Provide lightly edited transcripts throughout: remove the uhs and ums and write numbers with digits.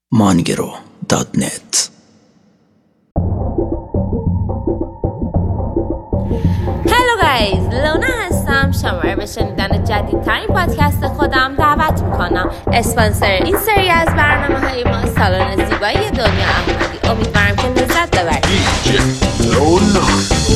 mangro.net. هلو گایز، لونا هستم. شما رو به شنیدن جدیدترین پادکست خودم دعوت میکنم. اسپانسر این سری از برنامه‌های ما سالن زیبایی دنیا احمدی. امیدوارم که لذت ببرید. لونا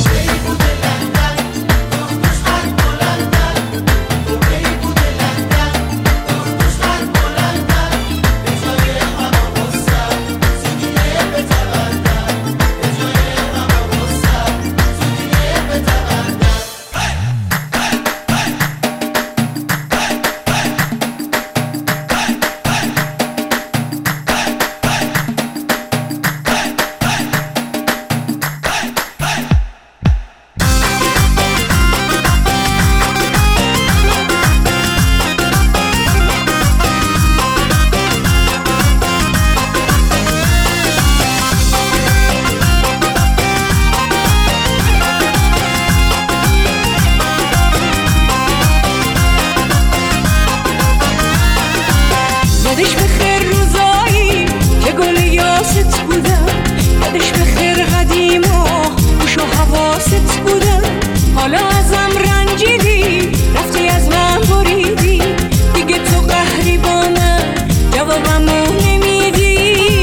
یادش بخیر روزایی که گل یاست بودم، یادش بخیر قدیما گوش و حواست بودم. حالا ازم رنجیدی، رفتی از من بریدی، دیگه تو قهری با من جوابمو نمیدی.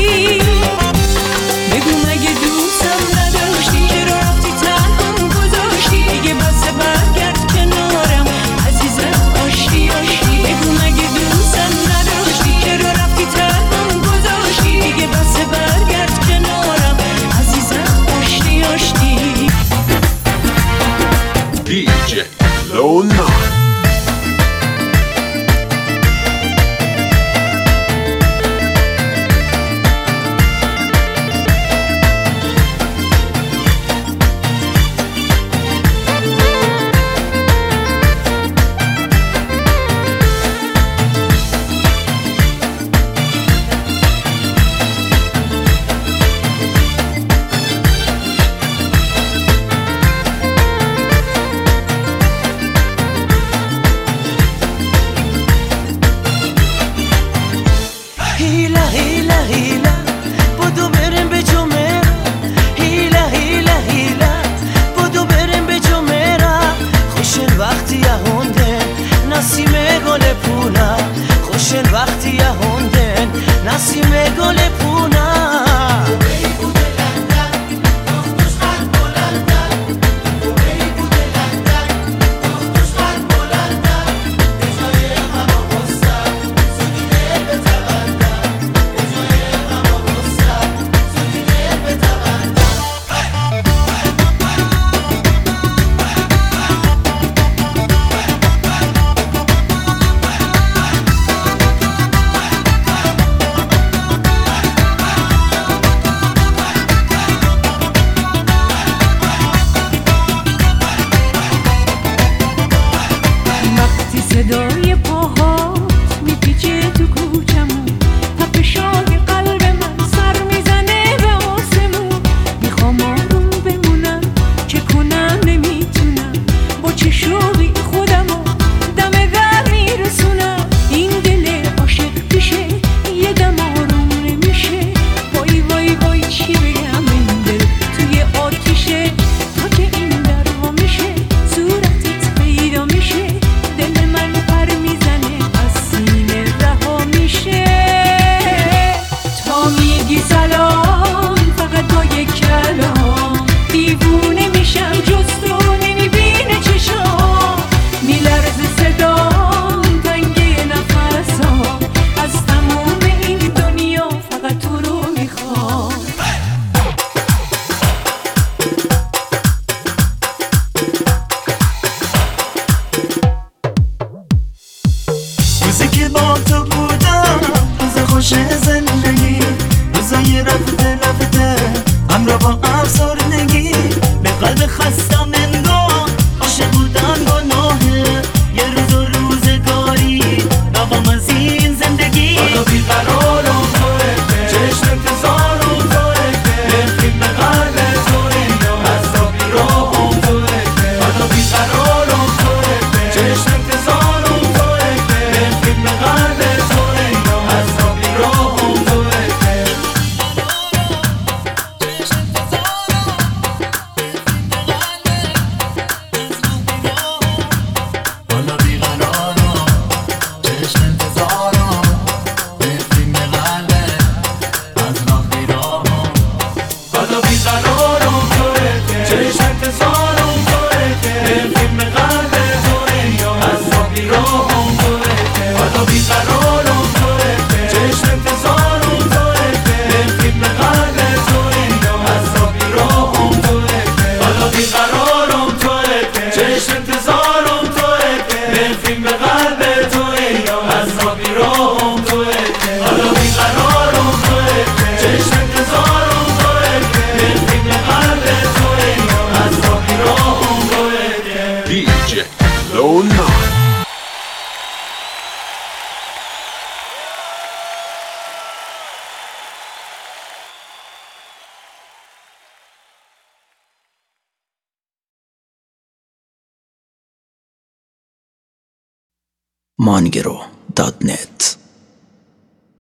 بگو مگه دوستم نداشتی، چرا رفتی تنهام گذاشتی؟ دیگه بسه برگرد کنارم عزیزم، آشتی آشتی. بگو مگه دوستم نداشتی، چرا رفتی تنهام گذاشتی؟ دیگه بسه برگرد کنارم عزیزم، آشتی آشتی. DJ لونا هیلا هیلا هیلا بدو بریم به جمعه. هیلا هیلا هیلا بدو بریم به جمعه. خوشن وقتی یهوندن نسیم گل پونا. خوشن وقتی یهوندن نسیم گل پونا. صدای پاهات میپیچه تو کوچمون، تپشای قلب من سر میزنه به آسمون. میخوام آروم بمونم، چه کنم نمیتونم، با چه شوقی خودمو دم در میرسونم. این دل عاشق پیشه یه دم آروم نمیشه. وای وای وای چی بگم، این دل توی آتیشه. تا که این در وا میشه صورتت پیدا میشه، دل من پر میزنه از سینه رها میشه. تا میگی سلام فقط با یک کلام، دیوونه میشم جز تو نمیبینه چشام. میلرزه صدام تنگه نفسام، از تموم این دنیا فقط تو رو میخوام. روزی که با تو بودم روز خوش زندگی، روزای رفته همراه با افسردگی. به قلب خستم انگار عاشق بودن گناهه. یه روز و روزگاری رقم از این زندگی. حالا بیقرارم توه، چشم انتظارم توه، نفرین به قلب توه، از تا بیراهم توه. حالا بیقرارم توه، چشم انتظارم توه، نفرین به قلب توه، از تا بیراهم توه. mangero.net